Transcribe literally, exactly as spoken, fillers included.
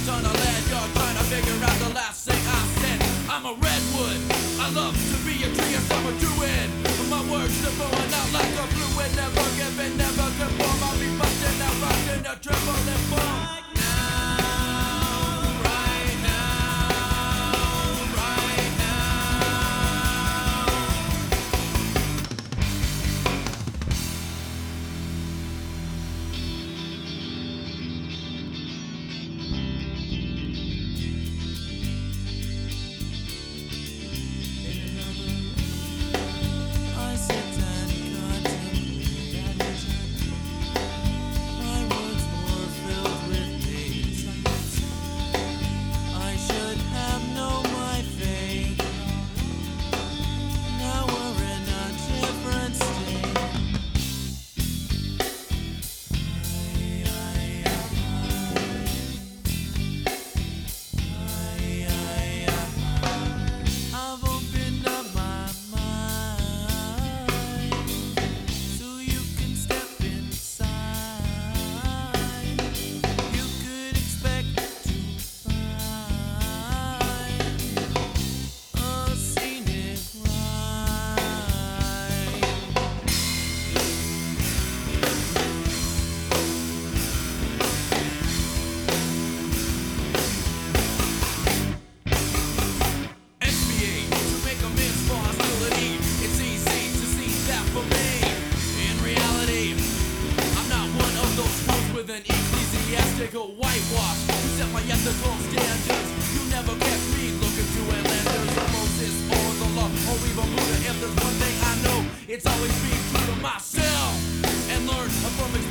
out on a land yard trying to figure out the last thing I said. I'm a redwood, I love to be a tree and summer druid. My words are flowing out like a fluid, never giving, never conform. I'll be busting out, rocking a triple and bomb. An ecclesiastical whitewash to set my ethical standards. You never catch me looking to Atlantis or Moses or the law or even Buddha. If there's one thing I know, it's always being true to myself and learn from experience.